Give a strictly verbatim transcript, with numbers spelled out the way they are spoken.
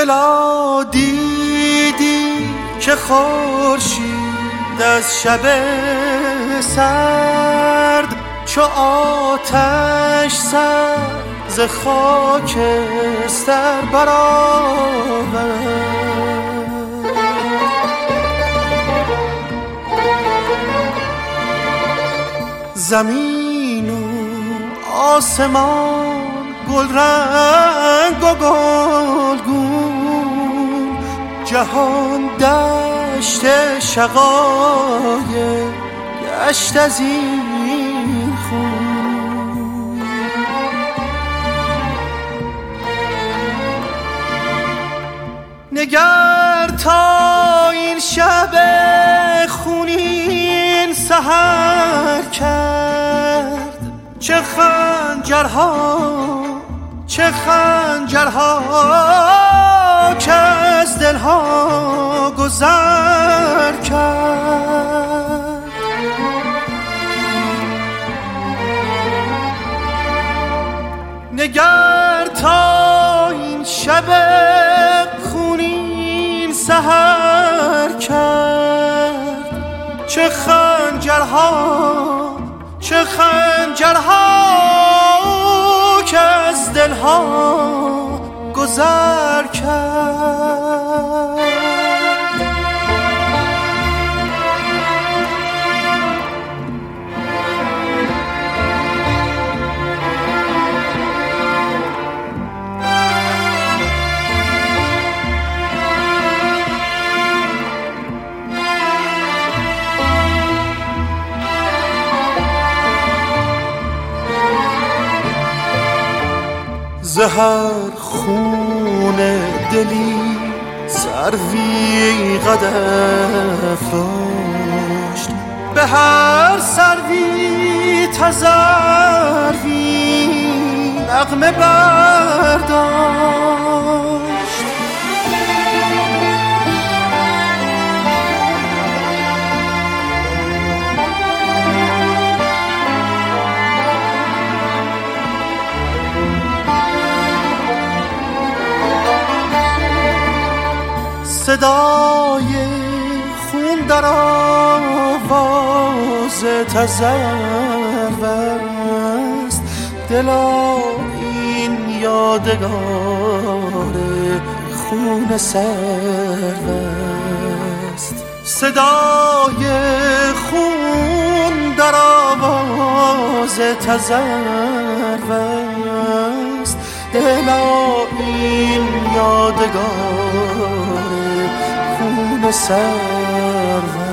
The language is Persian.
دلا دیدی که خورشید از شب سرد چو آتش سر ز خاکستر برآورد. زمین و آسمان گل رنگ و گلگون، جهان دشت شقایق گشت از این خون. نگر تا این شب خونین سحر کرد، چه خنجرها چه خنجرها که از دلها گذر کرد. نگر تا این شب خونین سحر کرد، چه خنجرها چه خنجرها که از دلها گذر کرد. زهر خون دلی سروی قدف داشت، به هر سروی تذروی نغمه برداشت. صدای خون در آواز تذرو است، دلا این یادگار خون سرو است. صدای خون در آواز تذرو است، دلا این یادگار خون سرو.